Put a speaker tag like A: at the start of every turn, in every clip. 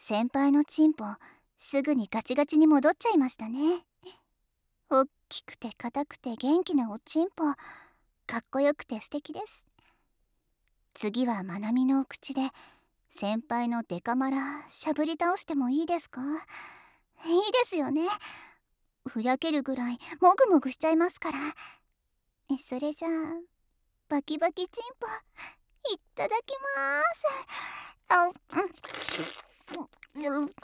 A: 先輩のチンポすぐにガチガチに戻っちゃいましたね。おっきくて硬くて元気なおちんぽ、かっこよくて素敵です。次はまなみのお口で先輩のデカマラしゃぶり倒してもいいですか？いいですよね。ふやけるぐらいもぐもぐしちゃいますから。それじゃあバキバキチンポいただきます。あ、どうしよう。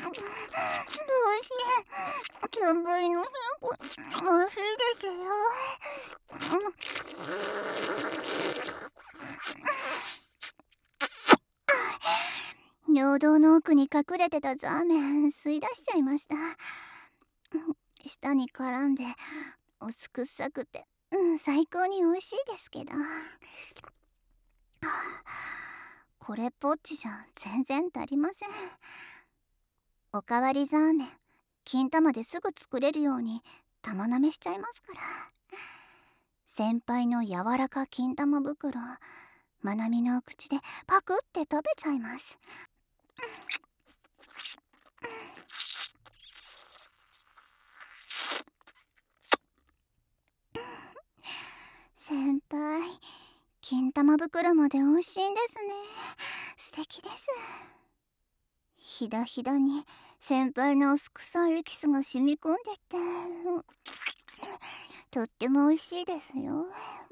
A: キャンバイのチンポおいしいですよ。尿道の奥に隠れてたザーメン吸い出しちゃいました。舌に絡んでおすくさくて、最高に美味しいですけど、これっぽっちじゃ全然足りません。おかわりザーメン金玉ですぐ作れるように玉なめしちゃいますから。先輩の柔らか金玉袋、まなみのお口でパクって食べちゃいます。先輩、金玉袋まで美味しいんですね。素敵です。ひだひだに先輩の薄臭いエキスが染み込んでて、とっても美味しいですよ。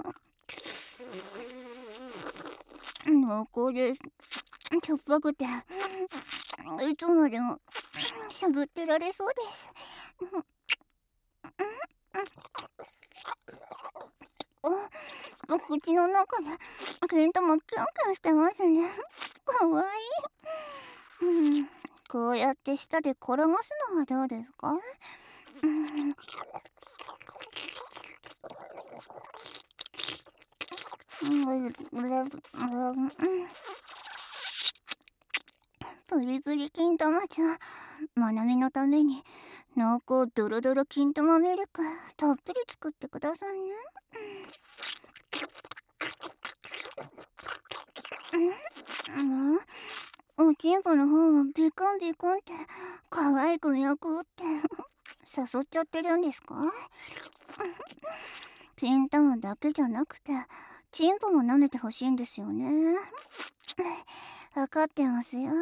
A: 濃厚でしょっぱくて、いつまでもしゃぶってられそうです。口の中で金玉キャンキャンしてますね。かわいい。こうやって舌で転がすのはどうですか？プリプリ金玉ちゃん、まなみのために濃厚ドロドロ金玉ミルクたっぷり作ってくださいね。おちんこの方はビクンビクンって可愛く焼くって誘っちゃってるんですか？金玉だけじゃなくてチンポも舐めてほしいんですよね。分かってますよ。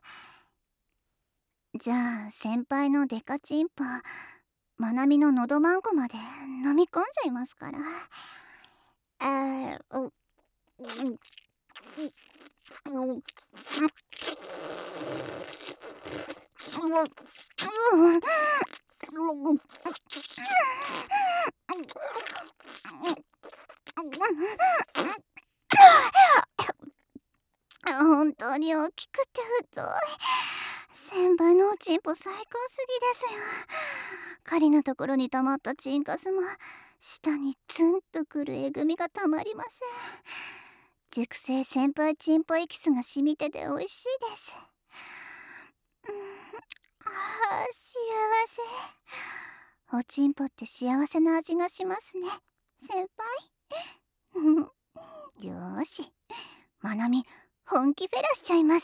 A: じゃあ先輩のデカチンポ、まなみののどまんこまで飲み込んじゃいますから。本当に大きくて太い。先輩のおちんぽ最高すぎですよ。狩りのところに溜まったチンカスも舌にツンとくるえぐみがたまりません。熟成先輩チンポエキスが染みてて美味しいです。幸せ。おちんぽって幸せな味がしますね、先輩。よーし、まなみ本気フェラしちゃいます。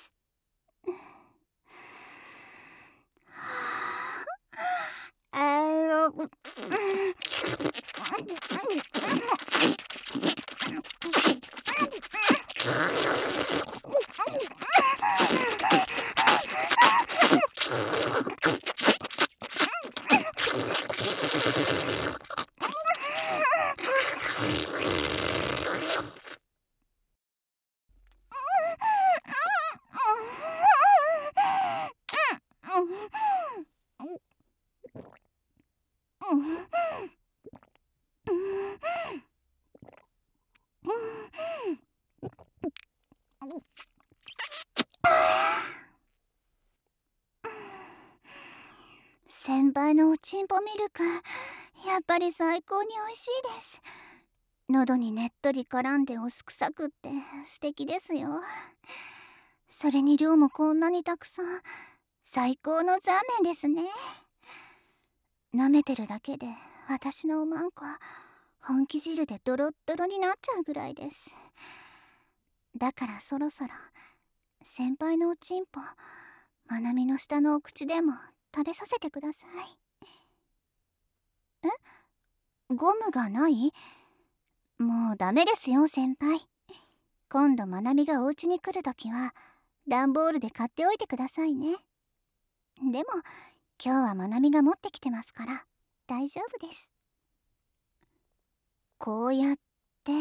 A: 先輩のおちんぽミルク、やっぱり最高に美味しいです。喉にねっとり絡んでおすくさくって素敵ですよ。それに量もこんなにたくさん、最高のザーメンですね。舐めてるだけで私のおまんこ本気汁でドロッドロになっちゃうぐらいです。だからそろそろ先輩のおちんぽまなみの下のお口でも食べさせてください。ゴムがない？もうダメですよ先輩。今度まなみがお家に来るときは段ボールで買っておいてくださいね。でも今日はまなみが持ってきてますから大丈夫です。こうやって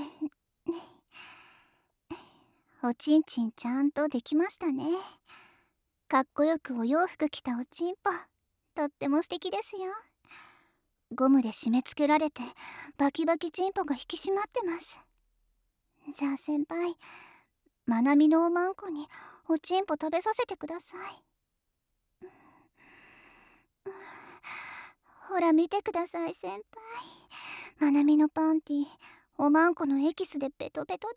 A: おちんちんちゃんとできましたね。かっこよくお洋服着たおちんぽ、とっても素敵ですよ。ゴムで締め付けられてバキバキちんぽが引き締まってます。じゃあ先輩、まなみのおまんこにおちんぽ食べさせてください。ほら見てください先輩、まなみのパンティおまんこのエキスでベトベトです。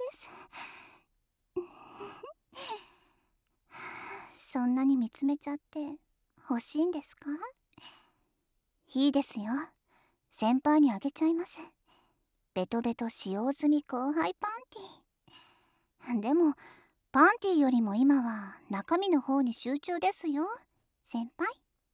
A: そんなに見つめちゃって欲しいんですか？いいですよ、先輩にあげちゃいます。ベトベト使用済み後輩パンティ。でもパンティよりも今は中身の方に集中ですよ先輩。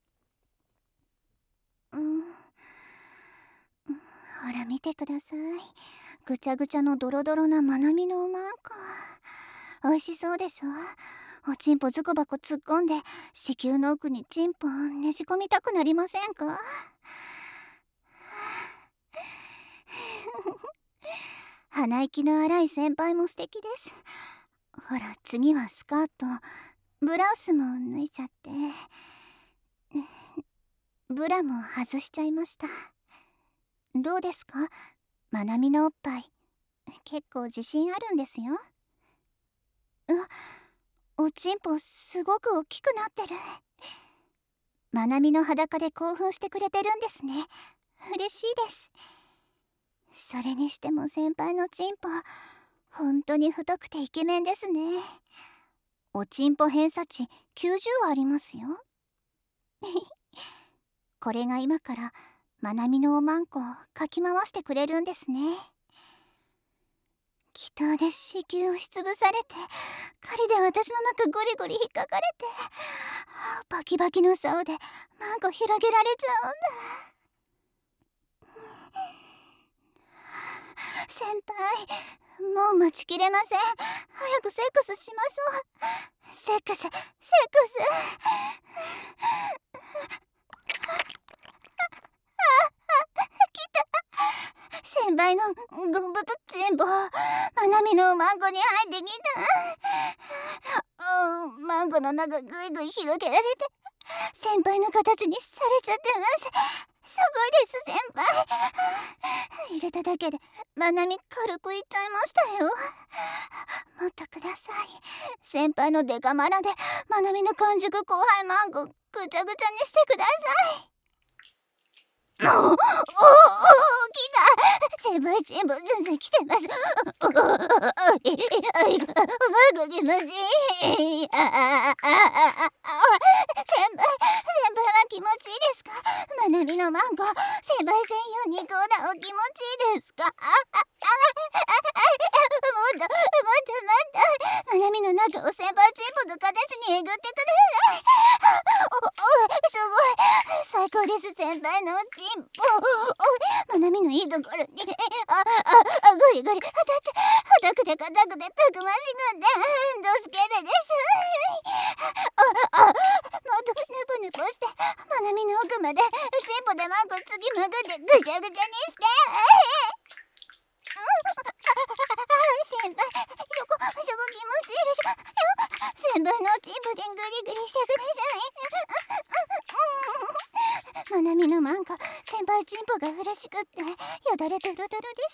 A: ほら見てください、ぐちゃぐちゃのドロドロなまなみのおまんこ。おいしそうでしょ。おちんぽずこばこ突っ込んで子宮の奥にちんぽんねじ込みたくなりませんか？鼻息の荒い先輩も素敵です。ほら次はスカート、ブラウスも脱いじゃって、ブラも外しちゃいました。どうですか、まなみのおっぱい。結構自信あるんですよ。おちんぽすごく大きくなってる。まなみの裸で興奮してくれてるんですね。嬉しいです。それにしても先輩のちんぽ本当に太くてイケメンですね。おちんぽ偏差値90はありますよ。これが今からまなみのおまんこをかき回してくれるんですね。気筒で子宮押しつぶされて、針で私の中ゴリゴリ引っかかれて、バキバキの竿でマンコ広げられちゃうんだ。先輩、もう待ちきれません。早くセックスしましょう。セックス、セックス。来た。先輩のゴムとチンボ、まなみのマンコに入ってきた。マンコの中ぐいぐい広げられて、先輩の形にされちゃってます。すごいです先輩。入れただけでまなみ軽くいっちゃいましたよ。もっとください。先輩のデカマラでまなみの完熟後輩マンコぐちゃぐちゃにしてください。来た。先輩チンボ全然来てます。マンコ気持ちいい。先輩は気持ちいいですか？まなみのマンコ、先輩専用にコーナーお気持ちいいですか？もっとまなみの中を先輩チンポの形にえぐってください。すごい最高です。先輩のおちんぽ、まなみのいいところにゴリゴリ硬くて硬くてたくましくてドスケベです。もっとヌプヌプしてまなみの奥までチンポでマンコ突きまくってぐちゃぐちゃにして。先輩、そこ気持ちいいでしょ。先輩のおちんぽでグリグリしてください。まなみのマンコ、先輩チンポが嬉しくってよだれドロドロです。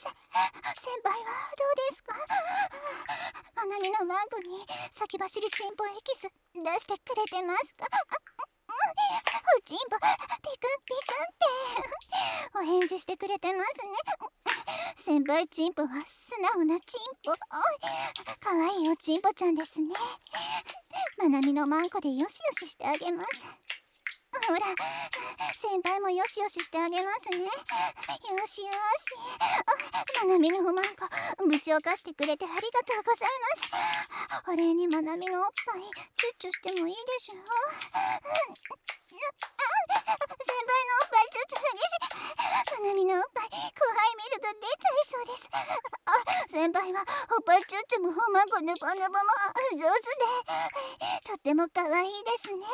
A: 先輩はどうですか？まなみのマンコに先走りチンポエキス出してくれてますか？おちんぽピクンピクンってお返事してくれてますね。先輩チンポは素直なチンポ、かわいいおちんぽちゃんですね。まなみのマンコでよしよししてあげます。 ほら先輩もよしよししてあげますね。よしよし。まなみの不満子ぶち犯してくれてありがとうございます。お礼にまなみのおっぱいチュッチュしてもいいでしょう。先輩のおっぱいちょっと激しい。まなみのおっぱい後輩ミルク出ちゃいそうです。先輩はおっぱいチュッチュもほまんこぬぼぬぼも上手でとっても可愛いですね。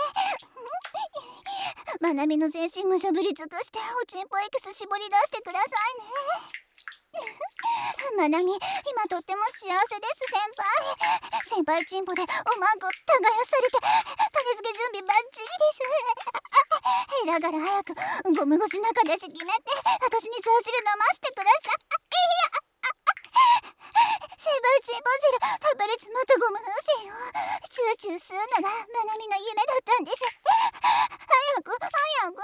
A: まなみの全身むしゃぶり尽くしておちんぽエキス絞り出してくださいね。まなみ今とっても幸せです。先輩チンポでおまんこ耕されて種付け準備バッチリです。だから早くゴム越し中出し決めて私に雑汁飲ませてください。先輩チンポ汁たっぷり詰まったゴム風船をチューチュー吸うのがまなみの夢だったんです。早く早く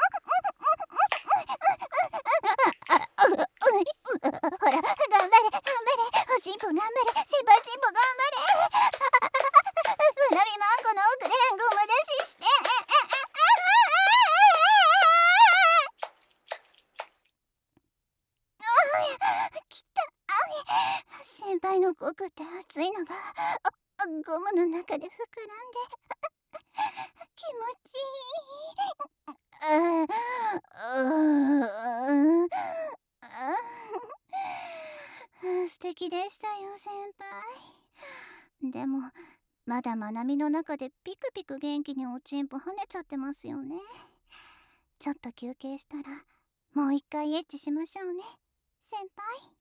A: ほら頑張れ頑張れおちんぽ頑張れ先輩チンポ頑張れまなみまんこの奥でゴム出ししてきた先輩のコクって熱いのがゴムの中で膨らんで気持ちいい。素敵でしたよ先輩。でもまだまなみの中でピクピク元気におちんぽ跳ねちゃってますよね。ちょっと休憩したらもう一回エッチしましょうね先輩。